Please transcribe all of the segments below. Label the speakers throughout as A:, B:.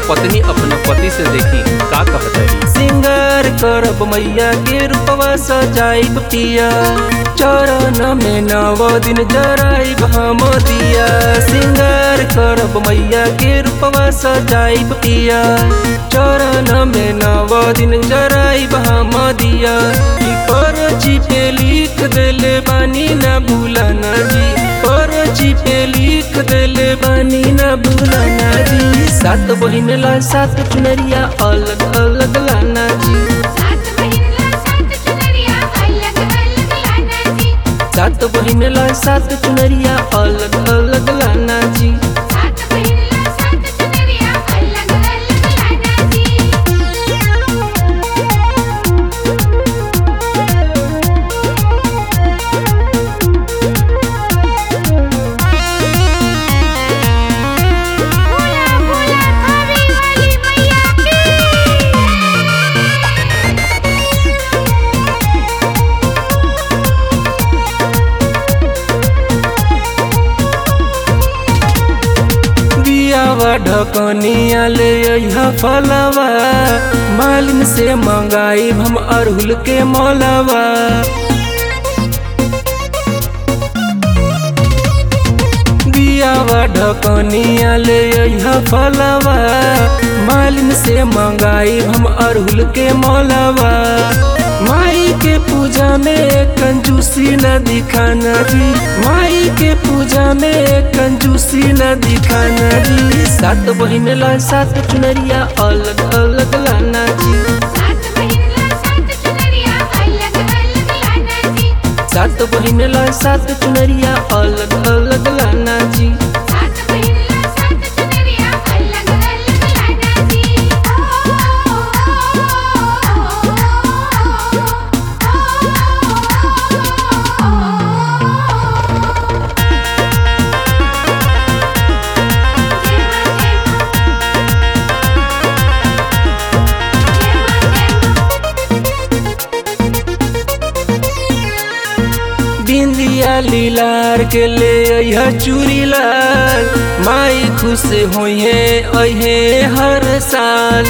A: पत्नी अपना पति से देखी का कहत रही। सिंगार करब मैया के रूपवा सजाइब पिया, चरण में 9 दिन जराइब हम दिया। सिंगार करब मैया के रूपवा सजाइब पिया, चरण में 9 दिन जराइब हम दिया। पर्ची पे लिख देले बानी ना भूलना जी, पर्ची पे लिख देले बानी ना भूलना जी। 7 बहिन ला 7 चुनरिया अलग अलग लाना जी,
B: 7 बहिन ला 7 चुनरिया अलग अलग लाना जी,
A: 7 बहिन ला 7 चुनरिया अलग अलग लाना जी।
B: 7 बहिन ला 7 चुनरिया अलग अलग लाना जी। भोला भोला खावे वाली मैया की
A: बियावा ढकनिया ले अइहा फलवा, मालिन से मंगाई हम अरहुल के मौलवा। बियावा ढकनिया ले अइहा फलवा, मालिन से मंगाई हम अरहुल के मौलवा। माई के पूजा में कंजूसी न दिखाना जी, माई के पूजा में कंजूसी न दिखाना जी। 7 बहिन ला 7 चुनरिया अलग अलग लाना जी,
B: 7 बहिन ला 7 चुनरिया अलग अलग लाना जी,
A: 7 बहिन ला 7 चुनरिया अलग अलग लाना जी।
B: 7 बहिन ला 7 चुनरिया अलग अलग लाना जी।
A: बिंदिया लीलार के ले अइहा चूड़ी लाल, माई खुश होइहे अइहे हर साल।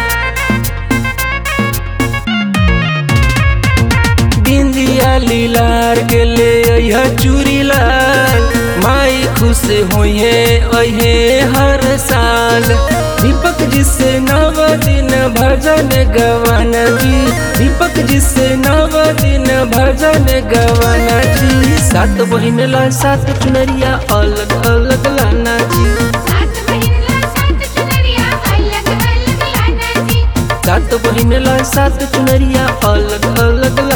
A: बिंदिया लीलार के ले अइहा चूड़ी लाल, माई खुश होइहे अइहे हर साल। दीपक जी से 9 दिन भजन गवाना जी, दीपक जी से 9 दिन भजन गवाना जी। 7 बहिन ला 7 चुनरिया अलग अलग लाना जी,
B: 7 बहिन ला 7 चुनरिया अलग अलग लाना जी,
A: 7 बहिन ला 7 चुनरिया अलग अलग